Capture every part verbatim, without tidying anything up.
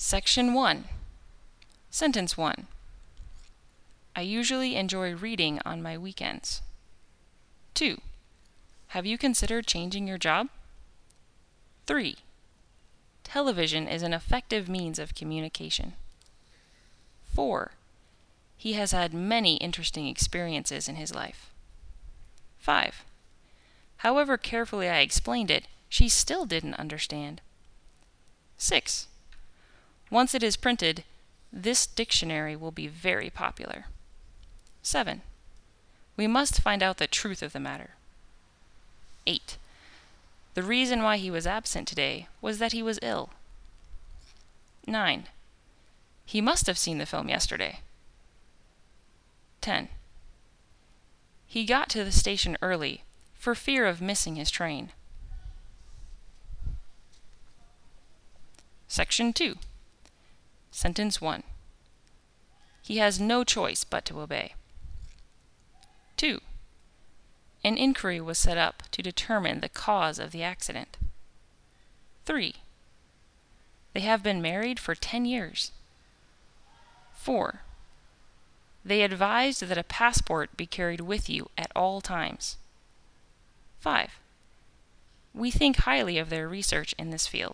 Section one. Sentence one. I usually enjoy reading on my weekends. two. Have you considered changing your job? three. Television is an effective means of communication. four. He has had many interesting experiences in his life. five. However carefully I explained it, she still didn't understand. six. Once it is printed, this dictionary will be very popular. seven. We must find out the truth of the matter. eight. The reason why he was absent today was that he was ill. nine. He must have seen the film yesterday. ten. He got to the station early for fear of missing his train. Section two. Sentence one. He has no choice but to obey. two. An inquiry was set up to determine the cause of the accident. three. They have been married for ten years. four. They advised that a passport be carried with you at all times. five. We think highly of their research in this field.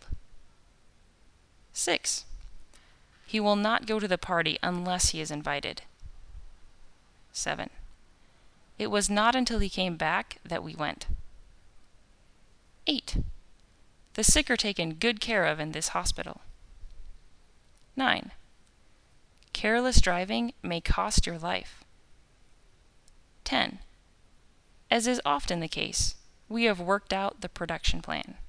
six. He will not go to the party unless he is invited. seven. It was not until he came back that we went. eight. The sick are taken good care of in this hospital. nine. Careless driving may cost your life. ten. As is often the case, we have worked out the production plan.